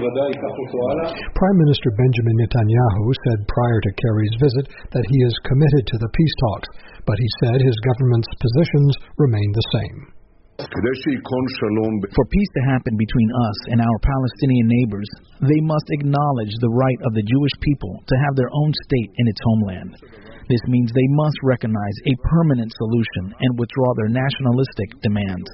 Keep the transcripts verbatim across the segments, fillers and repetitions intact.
Prime Minister Benjamin Netanyahu said prior to Kerry's visit that he is committed to the peace talks, but he said his government's positions remain the same. For peace to happen between us and our Palestinian neighbors, they must acknowledge the right of the Jewish people to have their own state in its homeland. This means they must recognize a permanent solution and withdraw their nationalistic demands.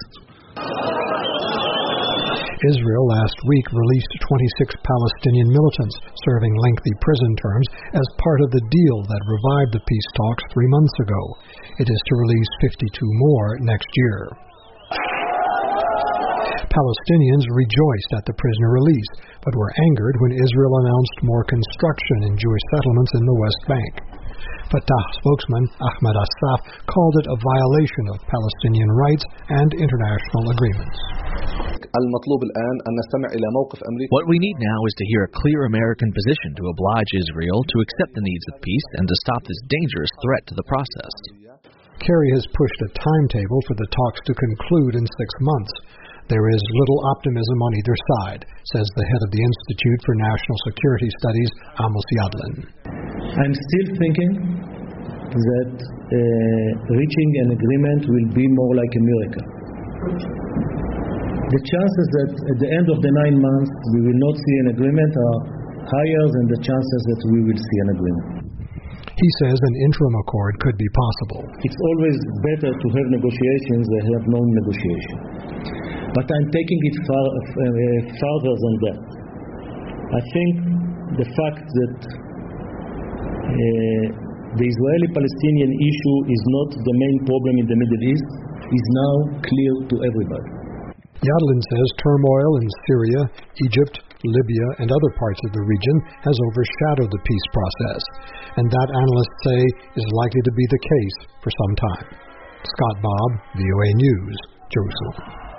Israel last week released twenty-six Palestinian militants serving lengthy prison terms as part of the deal that revived the peace talks three months ago. It is to release fifty-two more next year. Palestinians rejoiced at the prisoner release, but were angered when Israel announced more construction in Jewish settlements in the West Bank. Fatah spokesman Ahmed Assaf called it a violation of Palestinian rights and international agreements. What we need now is to hear a clear American position to oblige Israel to accept the needs of peace and to stop this dangerous threat to the process. Kerry has pushed a timetable for the talks to conclude in six months. There is little optimism on either side, says the head of the Institute for National Security Studies, Amos Yadlin. I'm still thinking that uh, reaching an agreement will be more like a miracle. The chances that at the end of the nine months we will not see an agreement are higher than the chances that we will see an agreement. He says an interim accord could be possible. It's always better to have negotiations than have no negotiation. But I'm taking it far, uh, farther than that. I think the fact that uh, the Israeli-Palestinian issue is not the main problem in the Middle East is now clear to everybody. Yadlin says turmoil in Syria, Egypt, Libya, and other parts of the region has overshadowed the peace process, and that analysts say is likely to be the case for some time. Scott Bobb, V O A News, Jerusalem.